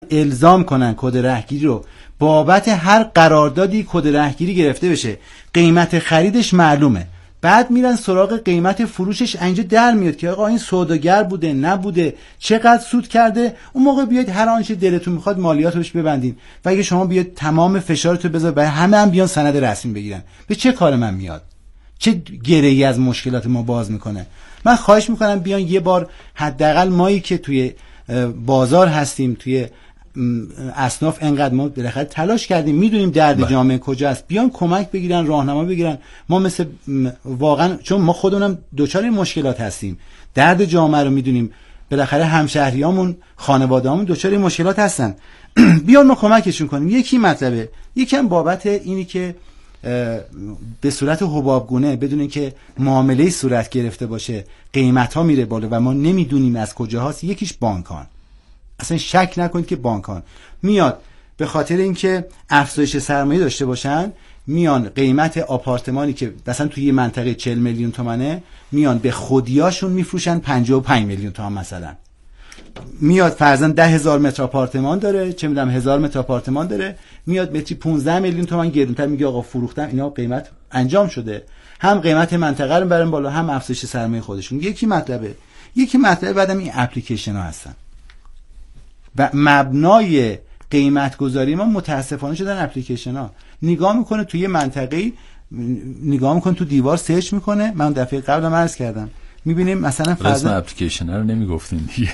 الزام کنن کد رهگیری رو بابت هر قراردادی کد رهگیری گرفته بشه، قیمت خریدش معلومه، بعد میرن سراغ قیمت فروشش، اینجا در میاد که آقا این سوداگر بوده نبوده، چقدر سود کرده. اون موقع بیاید هر آنچه دلتون میخواد مالیاتو بهش ببندین و اگه شما بیاید تمام فشارتو بذار برای همه هم بیان سند رسمی بگیرن، به چه کار من میاد؟ چه گره‌ای از مشکلات ما باز میکنه؟ من خواهش میکنم بیان یه بار حداقل مایی که توی بازار هستیم، توی اصناف انقدر ما بالاخره تلاش کردیم، میدونیم درد جامعه کجاست، بیان کمک بگیرن، راهنما بگیرن. ما مثل واقعا چون ما خودمونم دوچار این مشکلات هستیم، درد جامعه رو میدونیم، بالاخره همشهریامون، خانواده‌هامون دوچار این مشکلات هستن. بیان ما کمکشون کنیم. یکی مطلبه، یکم بابت اینی که به صورت حبابگونه بدون اینکه معامله صورت گرفته باشه قیمت‌ها میره بالا و ما نمیدونیم از کجاست. یکیش بانکان، اصلا شک نکنید که بانکان میاد به خاطر اینکه افزایش سرمایه داشته باشن، میان قیمت آپارتمانی که مثلا توی یه منطقه 40 میلیون تومنه میان به خودیاشون میفروشن 55 میلیون تومان. مثلا میاد فرضاً 10,000 متر آپارتمان داره، چه میدونم 1000 متر آپارتمان داره، میاد متری 15 میلیون تومان گرونتر، میگه آقا فروختم، اینا قیمت انجام شده، هم قیمت منطقه رو برن بالا، هم افزایش سرمایه خودشون. یکی مطلبه بعدم این اپلیکیشن ها هستن و مبنای قیمت گذاری ما متاسفانه شدن اپلیکیشن ها. نگاه میکنه توی یه منطقه‌ای، نگاه میکنه تو دیوار سرچ میکنه. من دفعه قبلم عرض کردم، میبینیم مثلا اسم اپلیکیشن رو نمیگفتین دیگه.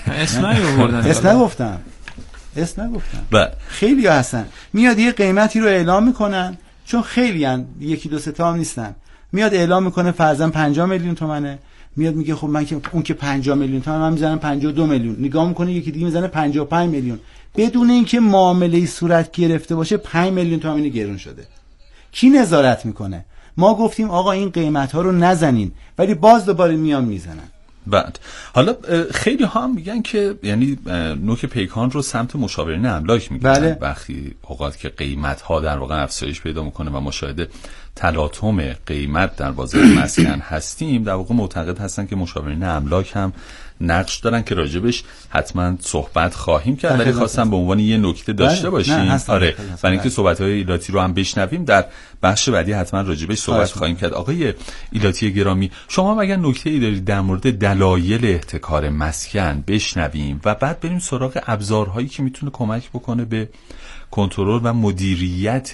اسم نگفتم. خیلی ها هستن میاد یه قیمتی رو اعلام میکنن، چون خیلی هن، یکی دو سه تا هم نیستن، میاد اعلام میکنه فرضاً 50 میلیون تومنه، میاد میگه خب من که اون که 50 میلیون تومان، من میزنم 52 میلیون. نگاه میکنه یکی دیگه میزنه 55 میلیون، بدون اینکه معامله صورت گرفته باشه 5 میلیون تومان گرون شده. کی نظارت میکنه؟ ما گفتیم آقا این قیمت ها رو نزنین، ولی باز دوباره میان میزنن. بعد حالا خیلی ها هم میگن که یعنی نوک پیکان رو سمت مشاورین املاک میگیرن. بله. وقتی اوقات که قیمت ها در واقع افزایش پیدا میکنه و مشاهده تلاطم قیمت در بازار مسکن هستیم، در واقع معتقد هستن که مشاورین املاک هم نقش دارن که راجبش حتما صحبت خواهیم کرد، ولی خواستم به عنوان یه نکته داشته باشیم. آره، برای اینکه صحبت‌های ایلاتی رو هم بشنویم، در بخش بعدی حتما راجبش صحبت خواهیم کرد. آقای ایلاتی گرامی، شما مگر نکته‌ای دارید در مورد دلایل احتکار مسکن بشنویم و بعد بریم سراغ ابزارهایی که میتونه کمک بکنه به کنترل و مدیریت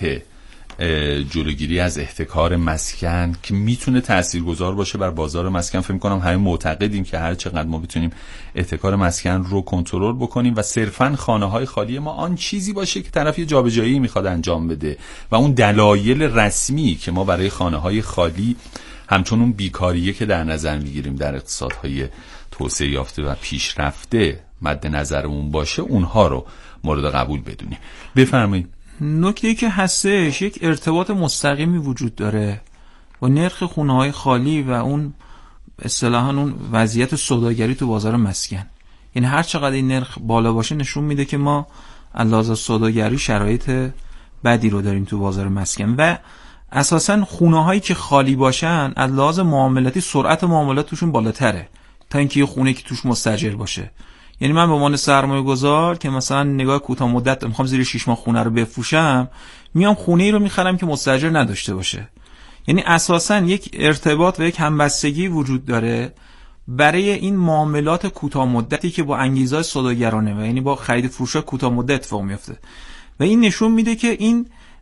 جلوگیری از احتکار مسکن که میتونه تاثیرگذار باشه بر بازار مسکن؟ فکر می‌کنم همه معتقدیم که هر چقدر ما بتونیم احتکار مسکن رو کنترل بکنیم و صرفاً خانه‌های خالی ما آن چیزی باشه که طرف یه جابجایی میخواد انجام بده و اون دلایل رسمی که ما برای خانه‌های خالی همچون اون بیکاریه که در نظر میگیریم در اقتصادهای توسعه یافته و پیشرفته مد نظرمون باشه، اونها رو مورد قبول بدونیم. بفرمایید. نکته‌ای که هستش، یک ارتباط مستقیمی وجود داره با نرخ خونه‌های خالی و اون اصطلاحاً اون وضعیت سوداگری تو بازار مسکن. یعنی هر چقدر این نرخ بالا باشه نشون میده که ما از لحاظ سوداگری شرایط بدی رو داریم تو بازار مسکن و اساساً خونه‌هایی که خالی باشن از لحاظ معاملاتی سرعت معاملات توشون بالاتره تا اینکه یه خونه که توش مستاجر باشه. یعنی من به عنوان سرمایه گذار که مثلا نگاه کوتاه مدت میخوام زیر 6 ماه خونه رو بفروشم، میام خونه ای رو میخرم که مستاجر نداشته باشه. یعنی اساساً یک ارتباط و یک همبستگی وجود داره برای این معاملات کوتاه مدتی که با انگیزهای سوداگرانه و یعنی با خرید فروش کوتاه مدت اتفاق میفته و این نشون میده که این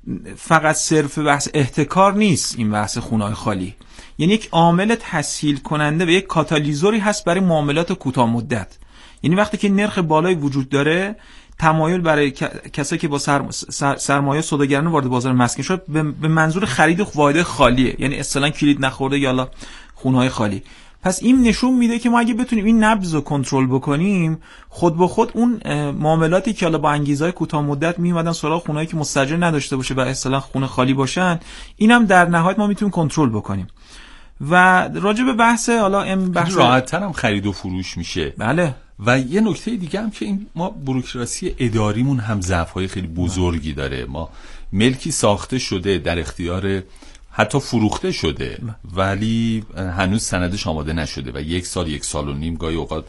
فقط صرف بحث احتکار نیست. این بحث خونه‌های خالی یعنی یک عامل تسهیل کننده و یک کاتالیزوری هست برای معاملات کوتاه مدت. یعنی وقتی که نرخ بالایی وجود داره، تمایل برای کسایی که با سرمایه سوداگرانه وارد بازار مسکن شد به منظور خرید واحد خالیه، یعنی اصطلاحاً کلید نخورده یا خونه‌های خالی. پس این نشون میده که ما اگه بتونیم این نبض رو کنترل بکنیم، خود به خود اون معاملاتی که حالا با انگیزهای کوتاه مدت میومدن سراغ خونه‌ای که مستاجر نداشته باشه و اصطلاحاً خونه خالی باشن، اینم در نهایت ما میتونیم کنترل بکنیم. و راجع به بحث حالا راحت‌تر هم خرید و فروش میشه. بله. و یه نکته دیگه هم که این ما بوروکراسی اداریمون هم ضعف‌های خیلی بزرگی داره. ما ملکی ساخته شده در اختیار حتی فروخته شده ولی هنوز سندش آماده نشده و 1 سال 1.5 سال گاهی اوقات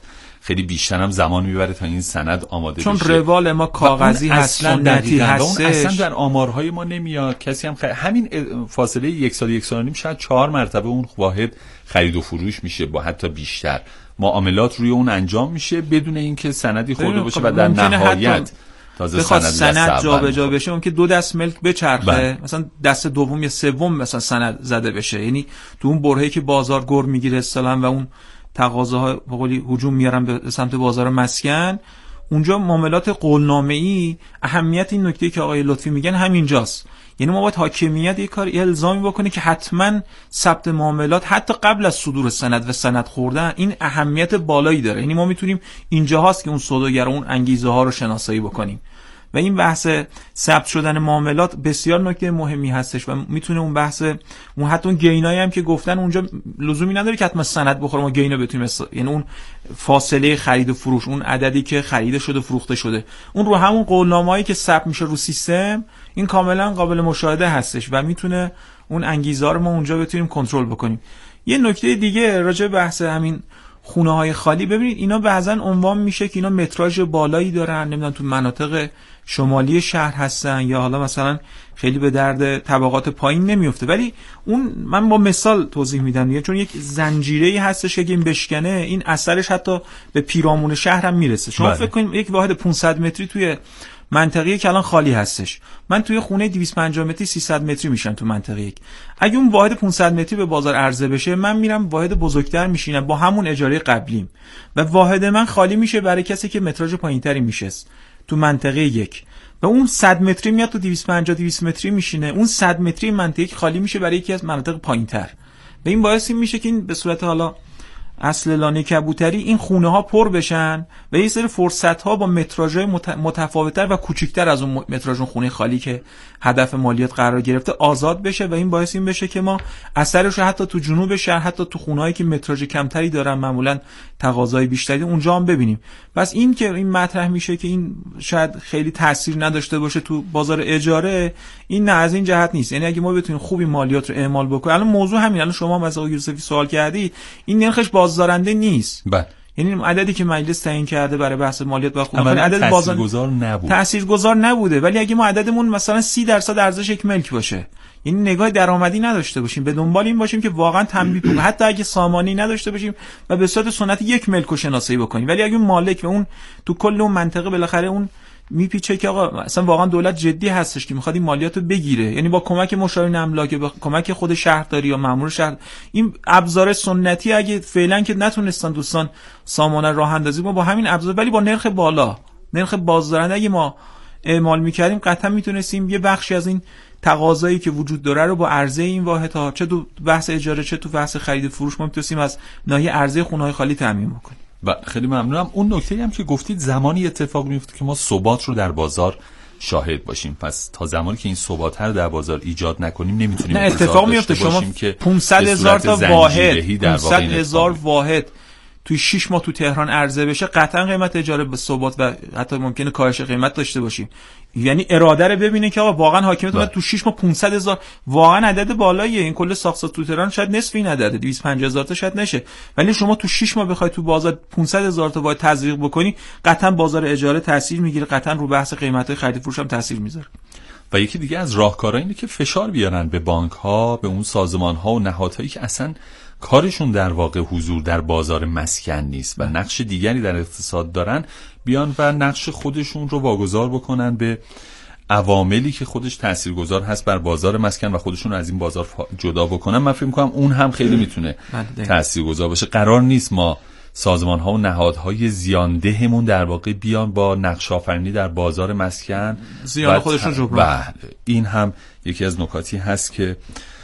خیلی بیشتر هم زمان میبره تا این سند آماده چون بشه، چون روال ما کاغذی هست، سنتی هستش، اون اصلا در آمارهای ما نمیاد. کسی هم همین فاصله 1 سال 1 سال و نیم شاید 4 مرتبه اون واحد خرید و فروش میشه، با حتی بیشتر معاملات روی اون انجام میشه بدون اینکه سندی خورده باشه و در نهایت تازه سند جابجا بشه. ممکن 2 دست ملک بچرخه، مثلا دست دوم یا سوم مثلا سند زده بشه، یعنی تو اون برهه‌ای که بازار گر میگیره اصطلاحاً و اون تقاضاها به قولی هجوم میارن به سمت بازار مسکن، اونجا معاملات قولنامه‌ای اهمیت این نکته که آقای لطفی میگن همینجاست. یعنی ما باید حاکمیت یک کار الزامی بکنه که حتما ثبت معاملات حتی قبل از صدور سند و سند خوردن این اهمیت بالایی داره. یعنی ما میتونیم اینجا هاست که اون سوداگر اون انگیزه ها رو شناسایی بکنیم و این بحث ثبت شدن معاملات بسیار نکته مهمی هستش و میتونه اون بحث اون حتی اون گینایی هم که گفتن اونجا لزومی نداره که حتما سند بخوره ما گینا بتونیم یعنی اون فاصله خرید و فروش، اون عددی که خریده شده فروخته شده، اون رو همون قولنامه‌ای که ثبت میشه رو سیستم، این کاملا قابل مشاهده هستش و میتونه اون انگیزه رو ما اونجا بتونیم کنترل بکنیم. یه نکته دیگه راجع به بحث همین خونه‌های خالی، ببینید اینا بعضن عنوان میشه که اینا متراژ بالایی دارن، نمیدونم تو مناطق شمالی شهر هستن یا حالا مثلا خیلی به درد طبقات پایین نمیفته، ولی اون من با مثال توضیح میدم دیگه، چون یک زنجیره‌ای هستش که این بشکنه این اثرش حتی به پیرامون شهر هم میرسه. شما فکر کنید یک واحد 500 متری توی منطقه‌ای که الان خالی هستش، من توی خونه 250 متری 300 متری میشم تو منطقه یک، اگه اون واحد 500 متری به بازار عرضه بشه من میرم واحد بزرگتر میشینم با همون اجاره قبلیم و واحد من خالی میشه برای کسی که متراژ پایینتری میشه تو منطقه یک و اون 100 متری میاد تو 250 متری میشینه، اون 100 متری منطقه خالی میشه برای یکی از مناطق پایینتر و این باعث میشه که این به صورت حالا اصل لانه کبوتری این خونه ها پر بشن و یه سری فرصت ها با متراژهای متفاوت‌تر و کوچکتر از اون متراژ خونه خالی که هدف مالیات قرار گرفته آزاد بشه و این باعث این بشه که ما اثرش رو حتی تو جنوب شهر، حتی تو خونه‌هایی که متراژ کمتری دارن معمولا تقاضای بیشتری اونجا هم ببینیم. بس این که این مطرح میشه که این شاید خیلی تاثیر نداشته باشه تو بازار اجاره، این نه از این جهت نیست. یعنی اگه ما بتونیم خوبی مالیات رو اعمال بکنیم، الان موضوع همین، الان شما از آقای یوسفی سوال کردی، این نرخش بازدارنده نیست. بله. یعنی عددی که مجلس تعیین کرده برای بحث مالیات و خونه عدد تاثیرگذار نبود. تاثیرگذار نبوده، ولی اگه ما عددمون مثلا 30% ارزش یک ملک باشه، یعنی نگاه درآمدی نداشته باشیم، به دنبال این باشیم که واقعا تنبیه کنیم، حتی اگه سامانی نداشته باشیم و به صورت سنتی یک ملک رو شناسایی بکنیم، ولی اگه مالک و اون تو کل اون منطقه بالاخره اون میپیچه که آقا اصلا واقعا دولت جدی هستش که میخواد این مالیات رو بگیره، یعنی با کمک مشاورین املاک، با کمک خود شهرداری یا مأمور شهر، این ابزار سنتی اگه فعلا که نتونستن دوستان سامانه راه اندازی با همین ابزار، ولی با نرخ بالا، نرخ بازدارنده اگه ما اعمال میکردیم قطعا میتونستیم یه بخشی از این تقاضایی که وجود داره رو با عرضه این واحدها، چه تو بحث اجاره چه تو بحث خرید و فروش، ما میتونستیم از ناحیه عرضه خونه‌های خالی تامین بکنیم. و خیلی ممنونم. اون نکته‌ای هم که گفتید زمانی اتفاق میفته که ما ثبات رو در بازار شاهد باشیم، پس تا زمانی که این ثبات رو در بازار ایجاد نکنیم نمیتونیم اتفاق میفته. شما 500,000 تا واحد 500,000 واحد توی 6 ماه تو تهران عرضه بشه، قطعا قیمت اجاره به ثبات و حتی ممکنه کاهش قیمت داشته باشیم. یعنی اراده رو ببینه که آقا واقعا حاکمیت تو 6 ماه 500,000 واقعا عدد بالاییه. این کل ساخت تو تهران شاید نصف این عدده، 250,000 تا شاید نشه، ولی شما تو 6 ماه بخوای تو بازار 500,000 تا باید تزریق بکنی، قطعا بازار اجاره تاثیر میگیره، قطعا رو بحث قیمت‌های خرید فروش هم تاثیر میذاره. و یکی دیگه از راهکارها اینه که فشار بیارن به بانک‌ها، به اون سازمان‌ها و نهادهایی که اصلا کارشون در واقع حضور در بازار مسکن نیست و نقش دیگری در اقتصاد دارن، بیان و نقش خودشون رو واگذار بکنن به عواملی که خودش تاثیرگذار هست بر بازار مسکن و خودشون از این بازار جدا بکنن. من فکر می‌کنم اون هم خیلی میتونه تاثیرگذار باشه. قرار نیست ما سازمان‌ها و نهادهای زیاندهمون در واقع بیان با نقش آفرینی در بازار مسکن زیان خودشون جبران. این هم یکی از نکاتی هست که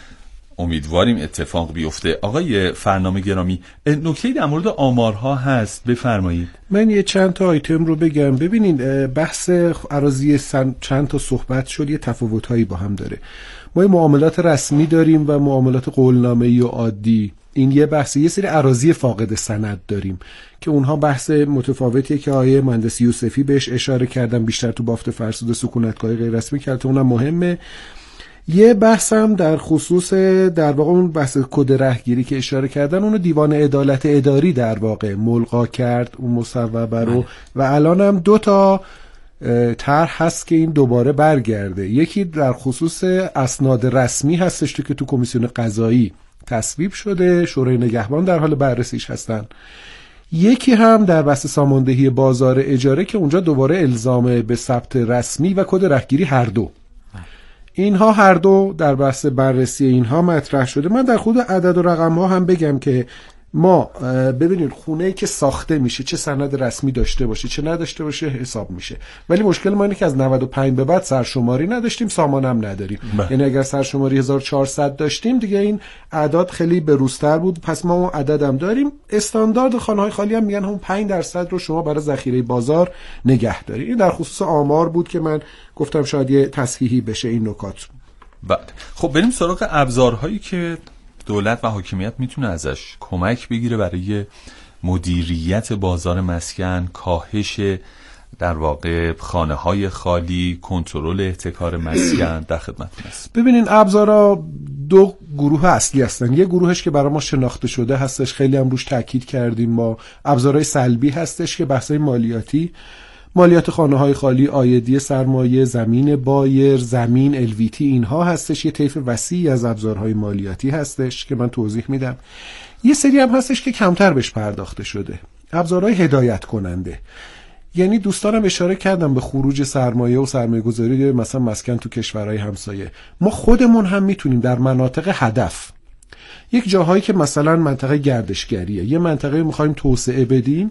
امیدواریم اتفاق بیفته. آقای فرنام گرامی، نکته‌ای در مورد آمارها هست، بفرمایید. من یه چند تا آیتم رو بگم. ببینین بحث اراضی چند تا صحبت شد، یه تفاوت‌هایی با هم داره. ما معاملات رسمی داریم و معاملات قولنامه‌ای و عادی. این یه بحث. یه سری اراضی فاقد سند داریم که اونها بحث متفاوتیه که آقای مهندس یوسفی بهش اشاره کردن، بیشتر تو بافت فرسود سکونتگاه غیر رسمی که اونم مهمه. یه بحثم در خصوص در واقع اون بحث کد رهگیری که اشاره کردن، اونو دیوان عدالت اداری در واقع ملغا کرد اون مصوبه رو و الان هم 2 تا طرح هست که این دوباره برگرده. یکی در خصوص اسناد رسمی هستش که تو کمیسیون قضایی تصویب شده، شورای نگهبان در حال بررسیش هستن. یکی هم در بحث ساماندهی بازار اجاره که اونجا دوباره الزام به ثبت رسمی و کد رهگیری هر دو اینها هر دو در بحث بررسی اینها مطرح شده. من در خود عدد و رقم ها هم بگم که ما ببینید خونه‌ای که ساخته میشه چه سند رسمی داشته باشه چه نداشته باشه حساب میشه، ولی مشکل ما اینه که از 95 به بعد سرشماری نداشتیم، سامان هم نداریم. یعنی اگر سرشماری 1400 داشتیم دیگه این اعداد خیلی بروزتر بود، پس ما اون عدد هم داریم. استاندارد خانه‌های خالی هم میگن همون 5% رو شما برای ذخیره بازار نگه دارید. این در خصوص آمار بود که من گفتم شاید یه تصحیحی بشه این نکات. بعد خب بریم سراغ ابزارهایی که دولت و حاکمیت میتونه ازش کمک بگیره برای مدیریت بازار مسکن، کاهش در واقع خانه‌های خالی، کنترل احتکار مسکن. در خدمتتون هست. ببینین ابزارها 2 گروه اصلی هستن. یه گروهش که برای ما شناخته شده هستش، خیلی هم روش تاکید کردیم ما، ابزارهای سلبی هستش که بحثای مالیات خانه‌های خالی، عایدی سرمایه، زمین بایر، زمین LVT اینها هستش. یه طیف وسیعی از ابزارهای مالیاتی هستش که من توضیح میدم. یه سری هم هستش که کمتر بهش پرداخته شده، ابزارهای هدایت کننده. یعنی دوستانم اشاره کردم به خروج سرمایه و سرمایه گذاری مثلا مسکن تو کشورهای همسایه. ما خودمون هم میتونیم در مناطق هدف، یک جاهایی که مثلا منطقه گردشگریه، یه منطقه میخوایم توسعه بدیم،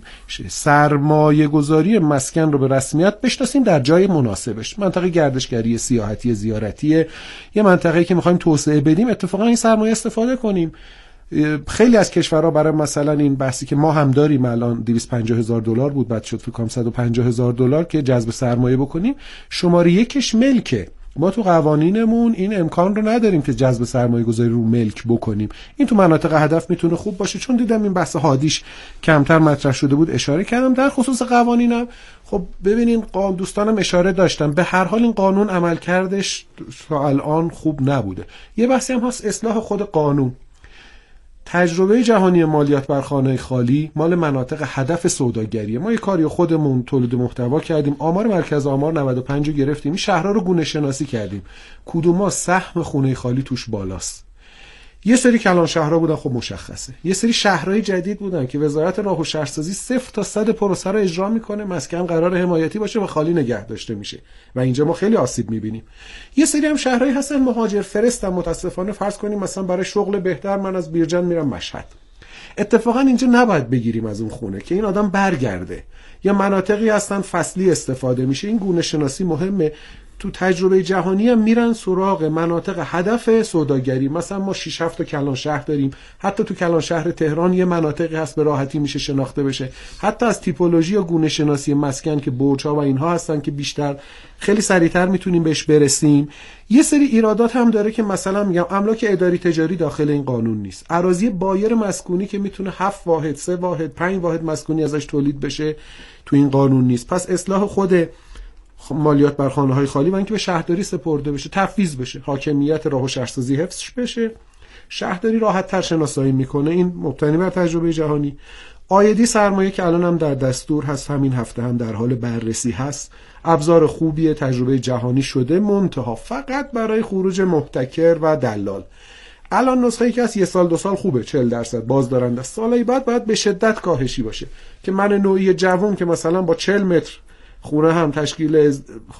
سرمایه گذاری مسکن رو به رسمیت بشناسیم در جای مناسبش. منطقه گردشگری سیاحتی زیارتیه، یه منطقه‌ای که میخوایم توسعه بدیم، اتفاقا این سرمایه استفاده کنیم. خیلی از کشورها برای مثلا این بحثی که ما هم داریم الان $250,000 بود، بعد شد فکر کنم $150,000 که جذب سرمایه بکنیم، شماره 1 ملکه. ما تو قوانینمون این امکان رو نداریم که جذب سرمایه گذاری رو ملک بکنیم. این تو مناطق هدف میتونه خوب باشه. چون دیدم این بحث هادیش کمتر مطرح شده بود اشاره کردم. در خصوص قوانینم خب ببینین دوستانم اشاره داشتم، به هر حال این قانون عمل کردش تا الان خوب نبوده. یه بحثی هم هست اصلاح خود قانون. تجربه جهانی مالیات بر خانه خالی مال مناطق هدف سوداگریه. ما یه کاری خودمون تولید محتوا کردیم، آمار مرکز آمار 95 رو گرفتیم، این شهرها رو گونه شناسی کردیم، کدوما سهم خونه خالی توش بالاست. یه سری کلان شهرها بودن، خب مشخصه. یه سری شهرهای جدید بودن که وزارت راه و شهرسازی 0 تا 100 پروسه رو اجرا میکنه، مسکن قرار حمایتی باشه و خالی نگه داشته میشه و اینجا ما خیلی آسیب میبینیم. یه سری هم شهرهایی هستن مهاجر فرستن، متاسفانه فرض کنیم مثلا برای شغل بهتر من از بیرجند میرم مشهد. اتفاقا اینجا نباید بگیریم از اون خونه که این آدم برگرده. یا مناطقی هستن فصلی استفاده میشه، این گونه شناسی مهمه. تو تجربه جهانی هم میرن سراغ مناطق هدف سوداگری. مثلا ما 6-7 تا کلان شهر داریم، حتی تو کلان شهر تهران یه مناطقی هست به راحتی میشه شناخته بشه. حتی از تیپولوژی یا گونه شناسی مسکن که برج‌ها و اینها هستن که بیشتر خیلی سریعتر میتونیم بهش برسیم. یه سری ایرادات هم داره که مثلا میگم املاک اداری تجاری داخل این قانون نیست. اراضی بایر مسکونی که میتونه 7 واحد، 3 واحد، 5 واحد مسکونی ازش تولید بشه تو این قانون نیست. پس اصلاح خود مالیات بر خانه‌های خالی و اینکه به شهرداری سپرده بشه، تفویض بشه، حاکمیت راه و شهرسازی حفظ بشه، شهرداری راحت‌تر شناسایی میکنه. این مبتنی بر تجربه جهانی. عایدی سرمایه که الان هم در دستور هست، همین هفته هم در حال بررسی هست، ابزار خوبیه، تجربه جهانی شده، منتها فقط برای خروج محتکر و دلال. الان نسخه‌ای که از 1 سال 2 سال خوبه، 40% بازدارنده است. سالهای بعد باید به شدت کاهشی باشه که من نوعی جوون که مثلا با 40 متر خونه هم تشکیل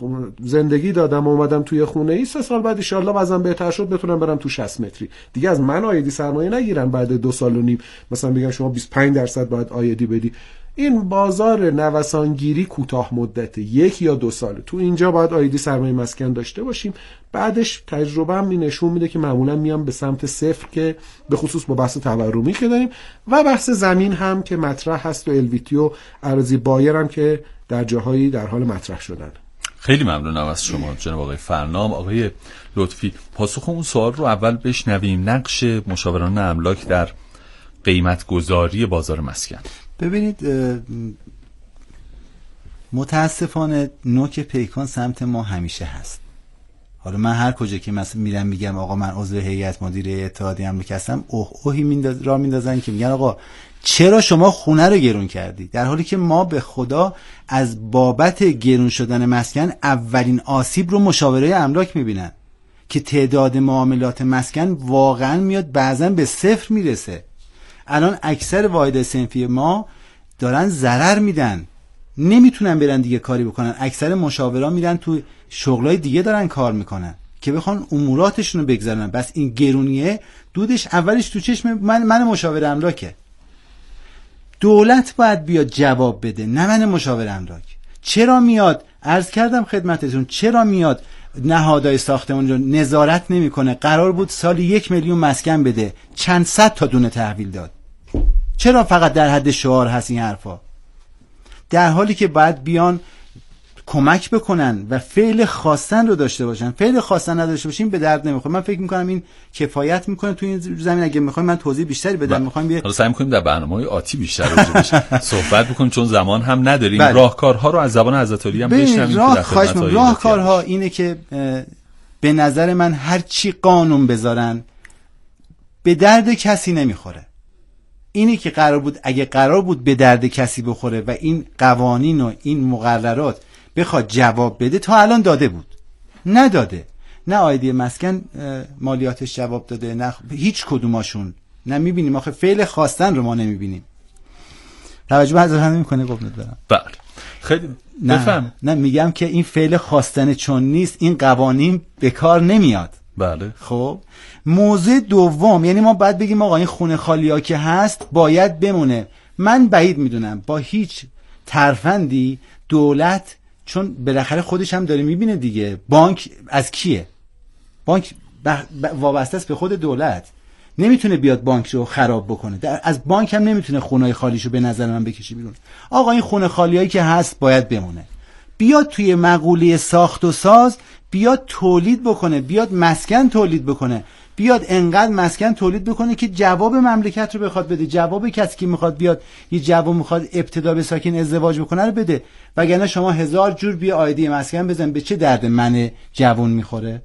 زندگی دادم و اومدم توی خونه ای، 3 سال بعد ان شاءالله وضعم بهتر شد بتونم برم تو 60 متری دیگه. از من عایدی سرمایه نگیرن بعد 2 سال و نیم، مثلا بگم شما 25% باید عایدی بدی. این بازار نوسانگیری کوتاه مدته، 1 یا 2 ساله. تو اینجا باید عایدی سرمایه مسکن داشته باشیم. بعدش تجربه هم نشون میده که معمولا میام به سمت 0 که به خصوص با بحث تورمی که داریم و بحث زمین هم که مطرح هست و LVT و اراضی بایر هم که در جاهایی در حال مطرح شدن. خیلی ممنونم از شما جناب آقای فرنام. آقای لطفی، پاسخ اون سوال رو اول بشنویم. نقش مشاوران املاک در قیمت گذاری بازار مسکن. ببینید متاسفانه نوک پیکان سمت ما همیشه هست. حالا من هر کجا که مثلا میرم میگم آقا من عضو هیئت مدیره اتحادیه املاک هستم، اوهی را میندازن که میگن آقا چرا شما خونه رو گرون کردی؟ در حالی که ما به خدا از بابت گرون شدن مسکن اولین آسیب رو مشاوره املاک میبینن که تعداد معاملات مسکن واقعا میاد بعضا به 0 میرسه. الان اکثر واحد صنفی ما دارن ضرر میدن، نمیتونن برن دیگه کاری بکنن. اکثر مشاورا میرن تو شغلای دیگه دارن کار میکنن که بخوان اموراتشون رو بگذارن. بس این گرونیه دودش اولش تو چشم من مشاور املاکه. دولت باید بیاد جواب بده، نه من مشاور املاک. چرا میاد؟ عرض کردم خدمتتون، چرا میاد نهادهای ساختمان رو نظارت نمیکنه؟ قرار بود سالی 1 میلیون مسکن بده، چند صد تا دونه تحویل داد. چرا فقط در حد شعار هست این حرفا؟ در حالی که باید بیان کمک بکنن و فعل خواستن رو داشته باشن. فعل خواستن نداشته باشیم به درد نمیخوره. من فکر میکنم این کفایت میکنه تو این زمین. اگه میخوایم من توضیح بیشتری بدم، میخوایم حالا سعی میکنیم در برنامه‌های آتی بیشتر راجعش صحبت بکنیم چون زمان هم نداریم. راهکارها رو از زبان حضرت علی هم بشنویم. راهکارها اینه که به نظر من هر چی قانون بذارن به درد کسی نمیخوره. اینی که اگه قرار بود به درد کسی بخوره و این قوانین و این مقررات بخواد جواب بده تا الان داده بود. نداده. نه عایدی مسکن مالیاتش جواب داده، نه هیچ کدوماشون. نه میبینیم، آخه فعل خواستن رو ما نمیبینیم. توجه به حضرت نمیکنه قربونت برم. بله خیلی بفهم. نه میگم که این فعل خواستن چون نیست این قوانین به کار نمیاد. بله. خب موضوع دوم، یعنی ما باید بگیم آقا این خونه خالی‌ها که هست باید بمونه. من بعید میدونم با هیچ ترفندی دولت، چون بالاخره خودش هم داره میبینه دیگه بانک از کیه، بانک وابسته است به خود دولت، نمیتونه بیاد بانک رو خراب بکنه. از بانک هم نمیتونه خونه‌های خالیشو به نظر من بکشه بیرون. آقا این خونه خالیایی که هست باید بمونه. بیاد توی مقوله ساخت و ساز بیاد تولید بکنه، بیاد مسکن تولید بکنه، بیاد انقدر مسکن تولید بکنه که جواب مملکت رو بخواد بده، جواب کسی که میخواد بیاد یه جواب میخواد ابتدا به ساکن ازدواج بکنه رو بده. وگرنه شما 1000 جور بیا عایدی مسکن بزن، به چه درد من جوان میخوره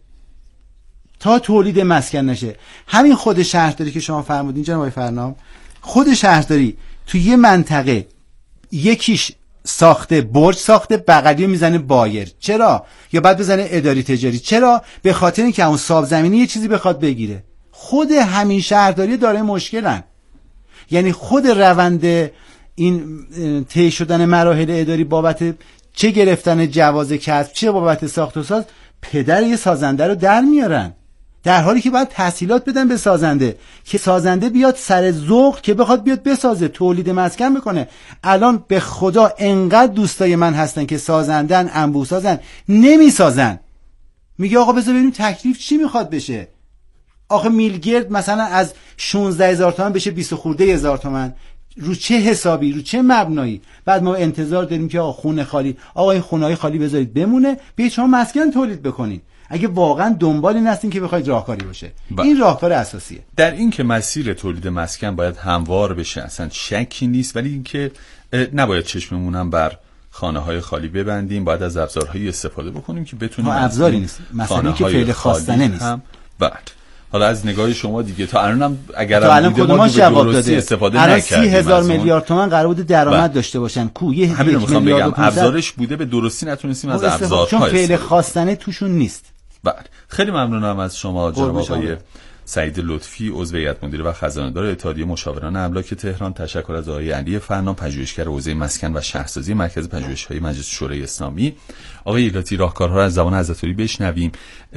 تا تولید مسکن نشه؟ همین خود شهرداری که شما فرمودین جناب آقای فرنام، خود شهرداری تو یه منطقه یکیش ساخته برج ساخته، بغلی میزنه بایر. چرا؟ یا بعد بزنه اداری تجاری. چرا؟ به خاطر اینکه اون صاحب زمینی یه چیزی بخواد بگیره. خود همین شهرداری داره مشکلن. یعنی خود روند این طی شدن مراحل اداری بابت چه گرفتن جواز کسب چه بابت ساخت و ساز پدر یه سازنده رو در میارن، در حالی که باید تسهیلات بدن به سازنده که سازنده بیاد سر ذوق که بخواد بیاد بسازه، تولید مسکن بکنه. الان به خدا انقدر دوستای من هستن که سازندن، انبوه سازن، نمیسازن. میگه آقا بذار ببینیم تکلیف چی میخواد بشه. آخه میلگرد مثلا از 16,000 تومان بشه 20 خورده هزار تومان، رو چه حسابی، رو چه مبنایی؟ بعد ما انتظار داریم که آقا خونه خالی، آقا این خونه‌های خالی بذارید بمونه، بیاید شما مسکن تولید بکنید. اگه واقعا دنبال این هستین که بخواید راهکاری باشه، این راهکار اساسیه. در این که مسیر تولید مسکن باید هموار بشه اصلا شکی نیست، ولی این که نباید چشممون هم بر خانه‌های خالی ببندیم، باید از ابزارهایی استفاده بکنیم که بتونیم. ابزاری نیست، مثلا که فعل خواستنه نیست. بعد حالا از نگاه شما دیگه تا الانم اگر الان کدومش جواب داده استفاده نکردیم. 30,000 میلیارد تومان قرار بود درآمد داشته باشن. کو یه همین رو میخوام بگم، ابزارش بوده به درستی نتونستیم از ابزارها چون فعل خواستنه توشون نیست. بله خیلی ممنونم از شما جناب آقای سعید لطفی، عضو هیئت مدیره و خزانه‌دار اتحادیه مشاوران املاک تهران. تشکر از آقای علی فرنام، پژوهشگر حوزه مسکن و شهرسازی، مرکز پژوهش‌های مجلس شورای اسلامی. آقای ایلاتی، راهکارها رو از زبان حضرت علی بشنویم.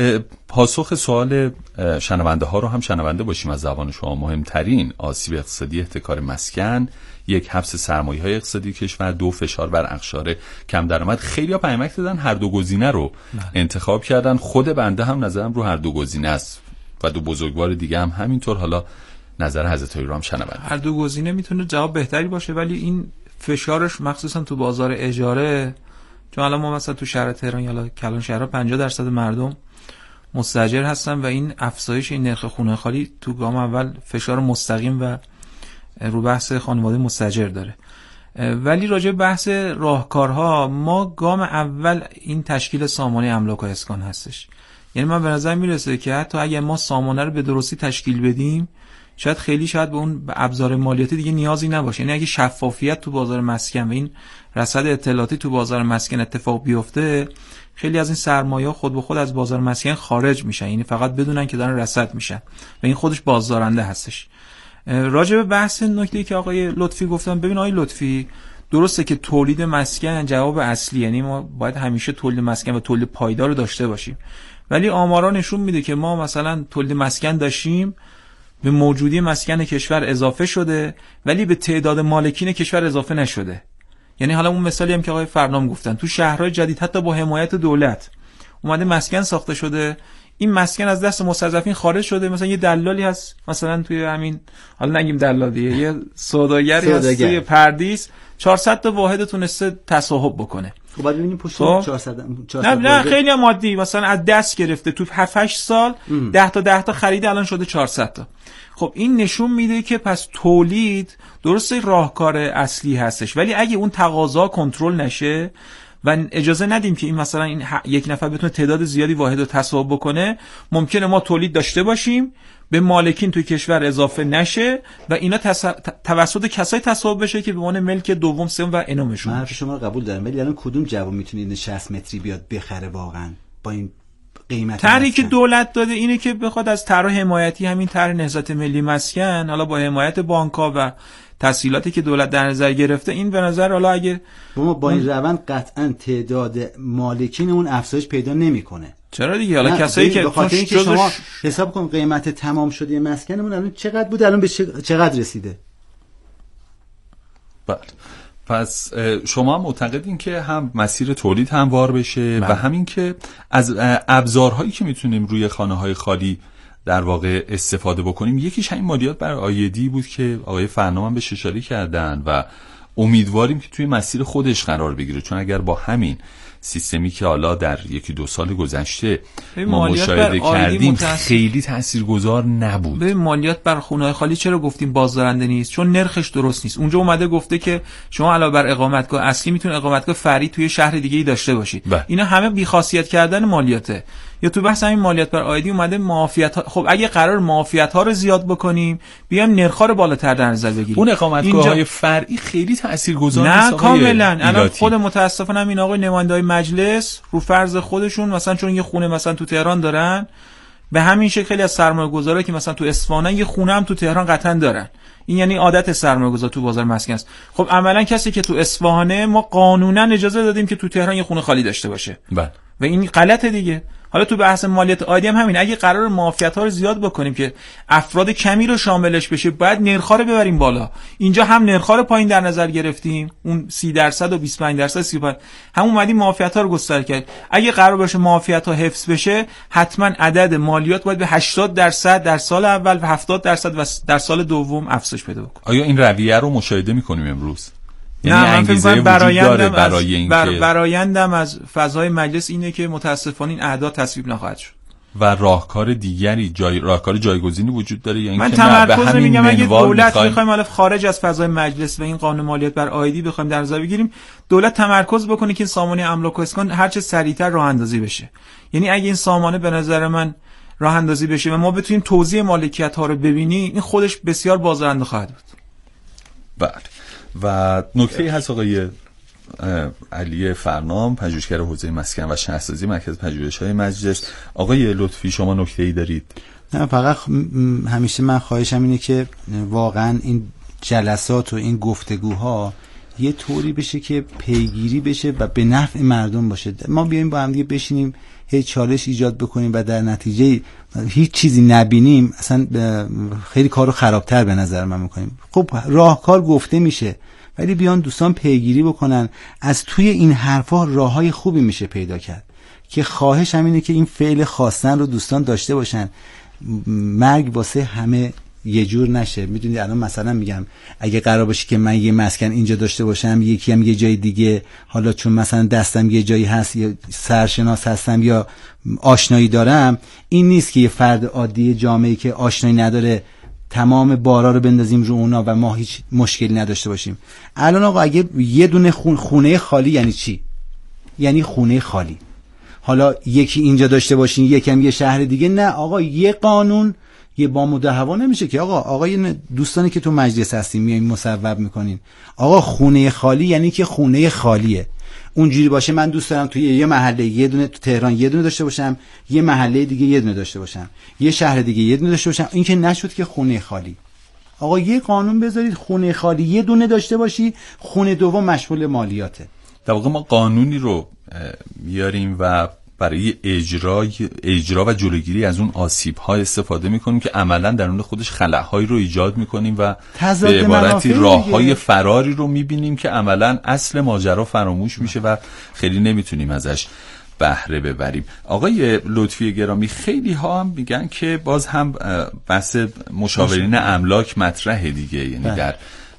پاسخ سوال شنونده ها رو هم شنونده باشیم از زبان شما. مهمترین آسیب اقتصادی احتکار مسکن: 1. حبس سرمایه‌های اقتصادی کشور، 2. فشار بر اقشار کم درآمد. خیلی‌ها پیامک دادن هر دو گزینه رو انتخاب کردن. خود بنده هم نظرم رو هر دو گزینه است و دو بزرگوار دیگه هم همینطور. حالا نظر حضرت علی رو هم شنونده. هر دو گزینه میتونه جواب بهتری باشه، ولی این فشارش مخصوصا تو بازار اجاره، چون الان ما مثلا تو شهر تهران یا کلان شهرها 50% مردم مستاجر هستن و این افزایش این نرخ خونه خالی تو گام اول فشار مستقیم و رو بحث خانواده مستاجر داره. ولی راجع بحث راهکارها، ما گام اول این تشکیل سامانه املاک و اسکان هستش یعنی من به نظر میرسه که حتی اگه ما سامانه رو به درستی تشکیل بدیم شاید به اون ابزار مالیاتی دیگه نیازی نباشه. یعنی اگه شفافیت تو بازار مسکن و این رصد اطلاعاتی تو بازار مسکن اتفاق بیفته، خیلی از این سرمایه‌ها خود به خود از بازار مسکن خارج میشن، یعنی فقط بدونن که دارن رصد میشن و این خودش بازدارنده هستش. راجع به بحث نکته‌ای که آقای لطفی گفتن، ببین آقای لطفی درسته که تولید مسکن جواب اصلی، یعنی ما باید همیشه تولید مسکن و تولید پایدار رو داشته باشیم، ولی آمارا نشون میده که ما مثلا تولید مسکن داشتیم، به موجودی مسکن کشور اضافه شده ولی به تعداد مالکین کشور اضافه نشده. یعنی حالا اون مثالی هم که آقای فرنام گفتن، تو شهرهای جدید حتی با حمایت دولت اومده مسکن ساخته شده، این مسکن از دست مستضعفین خارج شده. مثلا یه دلالی هست مثلا توی همین، حالا نگیم دلالیه، یه سوداگری هست توی پردیس 400 تا واحد تونسته تصاحب بکنه. خب بعد ببینیم پشت 400 نه خیلی هم عادی، مثلا از دست گرفته تو 7-8 سال 10 تا خریده، الان شده 400 تا. خب این نشون میده که پس تولید درسته راهکار اصلی هستش، ولی اگه اون تقاضا کنترل نشه و اجازه ندیم که این مثلا این یک نفر بتونه تعداد زیادی واحد رو تصاحب بکنه، ممکنه ما تولید داشته باشیم به مالکین توی کشور اضافه نشه و اینا توسط کسایی تصاحب بشه که به عنوان ملک دوم سوم و انومشون. من حرف شما رو قبول دارم، ولی الان کدوم جواب میتونه این 60 متری بیاد بخره واقعا با این قیمت؟ طرحی که دولت داده اینه که بخواد از طرح حمایتی همین طرح نهضت ملی مسکن، حالا با حمایت بانک‌ها و تسهیلاتی که دولت در نظر گرفته، این به نظر حالا اگه ما با این روند قطعا تعداد مالکین اون افزایش پیدا نمیکنه. چرا دیگه؟ حالا کسایی که شما حساب کن قیمت تمام شده مسکنمون الان چقدر بود، الان به چقدر رسیده؟ بله. پس شما معتقدین که هم مسیر تولید هموار بشه و همین که از ابزارهایی که میتونیم روی خانه‌های خالی در واقع استفاده بکنیم، یکیش همین مالیات بر عایدی بود که آقای فرنام هم بهش اشاره کردن و امیدواریم که توی مسیر خودش قرار بگیره، چون اگر با همین سیستمی که حالا در 1-2 سال گذشته ما مشاهده کردیم خیلی تاثیرگذار نبود. به مالیات بر خونه‌های خالی چرا گفتیم بازدارنده نیست؟ چون نرخش درست نیست. اونجا اومده گفته که شما علاوه بر اقامتگاه اصلی میتونید اقامتگاه فرعی توی شهر دیگه‌ای داشته باشید. اینا همه بی‌خاصیت کردن مالیاته. یا تو بحث همین مالیات بر عایدی اومده معافیت ها. خب اگه قرار معافیت ها رو زیاد بکنیم، بیایم نرخ ها رو بالاتر در نظر بگیریم. اون اقامتگاه‌های فرعی خیلی تاثیرگذار نیست. نه کاملا. الان خود متاسفانه این آقای نماینده‌های مجلس رو فرض خودشون مثلا چون یه خونه مثلا تو تهران دارن، به همین شکل خیلی از سرمایه‌گذارایی که مثلا تو اصفهان یه خونه هم تو تهران قطعا دارن. این یعنی عادت سرمایه‌گذار تو بازار مسکن است. خب عملاً کسی که تو اصفهانه ما قانونا اجازه دادیم که تو تهران یه خونه خالی داشته باشه. بله. و این غلطه دیگه. حالا تو بحث مالیات عایدی هم همین، اگه قرار معافیت‌ها رو زیاد بکنیم که افراد کمی رو شاملش بشه، باید نرخ‌ها رو ببریم بالا. اینجا هم نرخ‌ها رو پایین در نظر گرفتیم، اون 30% و 25%، 35، هم اومدیم معافیت‌ها رو گستر کرد. اگه قرار باشه معافیت‌ها حفظ بشه، حتما عدد مالیات باید به 80% در سال اول و 70% در سال دوم افزایش پیدا بکنه. آیا این رویه رو مشاهده می‌کنیم امروز؟ یعنی انگیزه وجود داره برای اینکه برایندم از فضای مجلس اینه که متاسفانه این اعداد تصویب نخواهد شد و راهکار دیگری راهکار جایگزینی وجود داره یا اینکه من تمرکز نمیگم اگه دولت بخوایم حالا خارج از فضای مجلس و این قانون مالیات بر عایدی بخوایم در نظر بگیریم، دولت تمرکز بکنه که این سامانه املاک و اسکان هر چه سریعتر راه اندازی بشه. یعنی اگه این سامانه به نظر من راه اندازی بشه و ما بتونیم توزیع مالکیت ها رو ببینیم، این خودش بسیار بازدارنده خواهد بود. بله. و نکته هست آقای علی فرنام، پژوهشگر حوزه مسکن و شهرسازی مرکز پژوهش‌های مجلس. آقای لطفی شما نکته‌ای دارید؟ نه فقط همیشه من خواهشم اینه که واقعا این جلسات و این گفتگوها یه طوری بشه که پیگیری بشه و به نفع مردم باشه. ما بیایم با هم دیگه بشینیم هیچ چالش ایجاد بکنیم و در نتیجه هیچ چیزی نبینیم، اصلا خیلی کارو خرابتر به نظر من میکنیم. خب راهکار گفته میشه، ولی بیان دوستان پیگیری بکنن. از توی این حرفا راههای خوبی میشه پیدا کرد که خواهش همینه که این فعل خواستن رو دوستان داشته باشن. مرگ واسه همه یه جور نشه. میدونید الان مثلا میگم اگه قرار باشه که من یه مسکن اینجا داشته باشم، یکی هم یه جای دیگه، حالا چون مثلا دستم یه جایی هست یا سرشناس هستم یا آشنایی دارم، این نیست که یه فرد عادی جامعه‌ای که آشنایی نداره تمام بارا رو بندازیم رو اونا و ما هیچ مشکلی نداشته باشیم. الان آقا اگه یه دونه خونه خالی یعنی چی؟ یعنی خونه خالی. حالا یکی اینجا داشته باشین یکم یه شهر دیگه. نه آقا، یه قانون یه بام و دهوا نمیشه که. آقای دوستانی که تو مجلس هستین میایم مصوب میکنین، آقا خونه خالی یعنی که خونه خالیه. اونجوری باشه من دوست دارم توی یه محله یه دونه، تو تهران یه دونه داشته باشم، یه محله دیگه یه دونه داشته باشم، یه شهر دیگه یه دونه داشته باشم. این که نشد که خونه خالی. آقا یه قانون بذارید خونه خالی یه دونه داشته باشی، خونه دوم مشمول مالیاته. در واقع ما قانونی رو میاریم و برای اجرا و جلوگیری از اون آسیب‌ها استفاده می‌کنیم که عملاً درون خودش خلاهایی رو ایجاد می‌کنیم و به عبارتی راه‌های فراری رو می‌بینیم که عملاً اصل ماجرا فراموش میشه و خیلی نمی‌تونیم ازش بهره ببریم. آقای لطفی گرامی، خیلی ها هم میگن که باز هم بحث مشاورین املاک مطرحه دیگه، یعنی در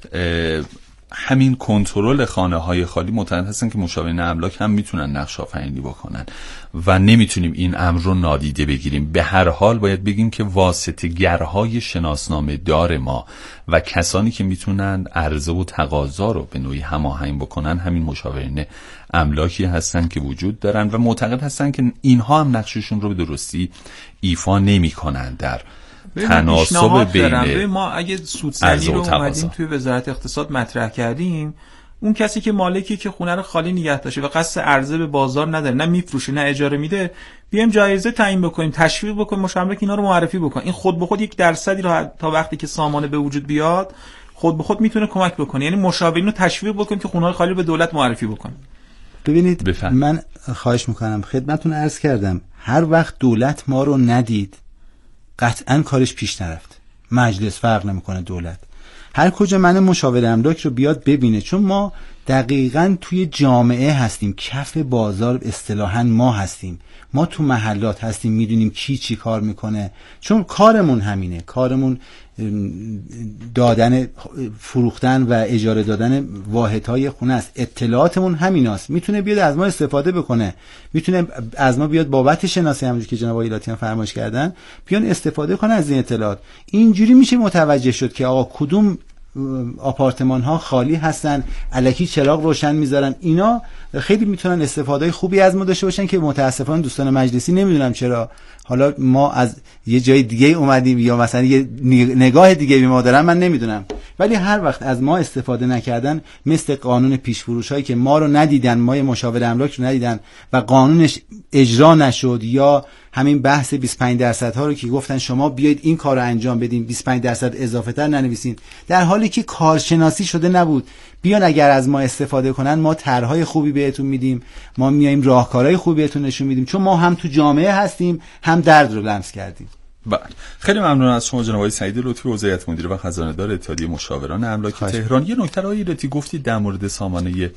همین کنترل خانه‌های خالی معتقد هستن که مشاورین املاک هم میتونن نقش آفرینی بکنن و نمیتونیم این امر رو نادیده بگیریم. به هر حال باید بگیم که واسطه‌گرهای شناسنامه دار ما و کسانی که میتونن عرضه و تقاضا رو به نوعی هماهنگ بکنن همین مشاورین املاکی هستن که وجود دارن و معتقد هستن که اینها هم نقششون رو به درستی ایفا نمیکنن در تناسب بین ما. اگه سودزنی رو اومدیم توی وزارت اقتصاد مطرح کردیم، اون کسی که مالکی که خونه رو خالی نگه داشته و قصد عرضه به بازار نداره، نه میفروشه نه اجاره میده، بیایم جایزه تعیین بکنیم، تشویق بکنیم مشاور که اینا رو معرفی بکنه. این خود به خود 1% رو تا وقتی که سامانه به وجود بیاد خود به خود میتونه کمک بکنه. یعنی مشاورین رو تشویق بکنیم که خونه خالی رو به دولت معرفی بکنه. ببینید من خواهش میکنم، خدمتتون عرض کردم، هر وقت دولت ما رو ندید قطعاً کارش پیش نرفت. مجلس فرق نمیکنه، دولت هر کجا من مشاور املاک رو بیاد ببینه، چون ما دقیقاً توی جامعه هستیم، کف بازار اصطلاحاً ما هستیم، ما تو محلات هستیم، میدونیم کی چی کار میکنه، چون کارمون همینه، کارمون دادن، فروختن و اجاره دادن واحدهای خونه است، اطلاعاتمون همیناست. میتونه بیاد از ما استفاده بکنه، میتونه از ما بیاد بابت شناسی، همونجوری که جناب آقای لاتی فرمایش کردن، بیان استفاده کنه از این اطلاعات. اینجوری میشه متوجه شد که آقا کدوم آپارتمان ها خالی هستن، الکی چراغ روشن میذارن. اینا خیلی میتونن استفاده خوبی از ما داشته باشن که متاسفانه دوستان مجلسی نمیدونم چرا حالا ما از یه جای دیگه اومدیم یا مثلا یه نگاه دیگه به ما دارن، من نمیدونم، ولی هر وقت از ما استفاده نکردن، مثل قانون پیش فروش هایی که ما رو ندیدن، ما مشاور املاک رو ندیدن و قانونش اجرا نشد، یا همین بحث 25% ها رو که گفتن شما بیاید این کار رو انجام بدین، 25% اضافه تر ننویسین، در حالی که کارشناسی شده نبود. بیان اگر از ما استفاده کنن، ما طرحهای خوبی بهتون میدیم، ما میایم راهکارهای خوبی بهتون نشون میدیم، چون ما هم تو جامعه هستیم هم درد رو لمس کردیم. بله، خیلی ممنون از شما جناب آقای سعید لطفی، وزارت عضو مدیر و خزانه دار اتحادیه مشاوران املاک تهران. یه نکته رو لطفی گفتید در مورد سامانه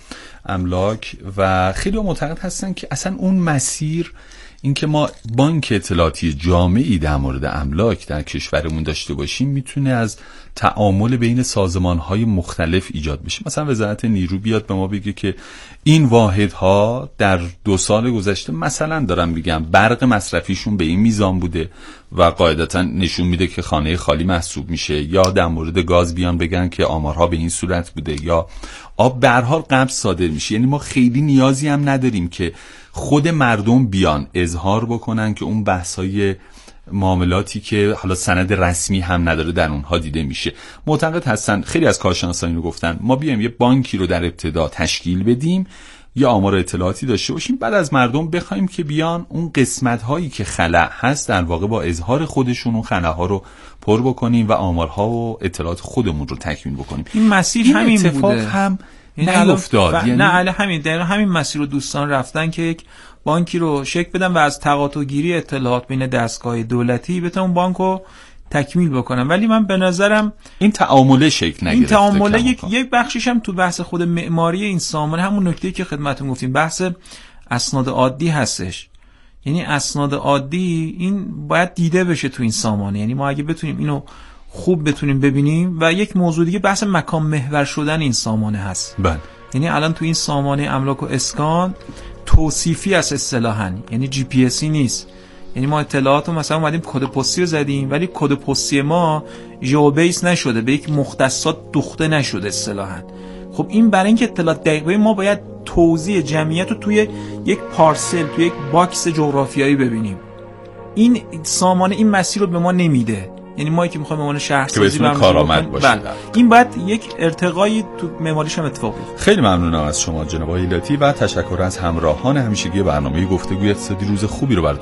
املاک و خیلی معتقد هستن که اصلا اون مسیر، اینکه ما بانک اطلاعاتی جامعی در مورد املاک در کشورمون داشته باشیم، میتونه از تعامل بین سازمان‌های مختلف ایجاد بشه. مثلا وزارت نیرو بیاد به ما بگه که این واحدها در 2 سال گذشته مثلا دارم میگم برق مصرفیشون به این میزان بوده و قاعدتا نشون میده که خانه خالی محسوب میشه، یا در مورد گاز بیان بگن که آمارها به این صورت بوده، یا آب به هر حال قبض صادر میشه. یعنی ما خیلی نیازی هم نداریم که خود مردم بیان اظهار بکنن که اون بحثای معاملاتی که حالا سند رسمی هم نداره در اونها دیده میشه. معتقد هستن، خیلی از کارشناسان اینو گفتن، ما بیایم یه بانکی رو در ابتدا تشکیل بدیم یا آمار اطلاعاتی داشته باشیم، بعد از مردم بخوایم که بیان اون قسمت هایی که خلأ هست در واقع با اظهار خودشون اون خلاها رو پر بکنیم و آمارها و اطلاعات خودمون رو تکمیل بکنیم. این مسیر همین اتفاق بوده. هم نیفتاد. یعنی نه همین مسیر رو دوستان رفتن که یک بانکی رو شکل بدن و از تقاطع‌گیری اطلاعات بین دستگاه دولتی بتونن اون بانک رو تکمیل بکنن. ولی من به نظرم این تعامله شکل نگرفته. این تعامله یک بخشیش هم تو بحث خود معماری این سامانه، همون نکته‌ای که خدمتتون گفتیم، بحث اسناد عادی هستش. یعنی اسناد عادی این باید دیده بشه تو این سامانه. یعنی ما اگه بتونیم اینو خوب بتونیم ببینیم. و یک موضوع دیگه بحث مکان محور شدن این سامانه هست. بله. یعنی الان تو این سامانه املاک و اسکان توصیفی است اصطلاحاً، یعنی جی پی اسی نیست. یعنی ما اطلاعاتو مثلا اومدیم کد پستی رو زدیم، ولی کد پستی ما ژئوبیس نشده، به یک مختصات دوخته نشده اصطلاحاً. خب این برای اینکه اطلاعات دقیق، ما باید توزیع جمعیت رو توی یک پارسل، توی یک باکس جغرافیایی ببینیم. این سامانه این مسیر رو به ما نمیده. یعنی ما که میخوایم عنوان شهرسازی کارآمد باشیم، این باید یک ارتقایی تو معماریش هم اتفاق بیفته. خیلی ممنونم از شما جناب آقای ایلاتی و تشکر از همراهان همیشگی برنامه گفتگوی اقتصادی. روز خوبی رو براتون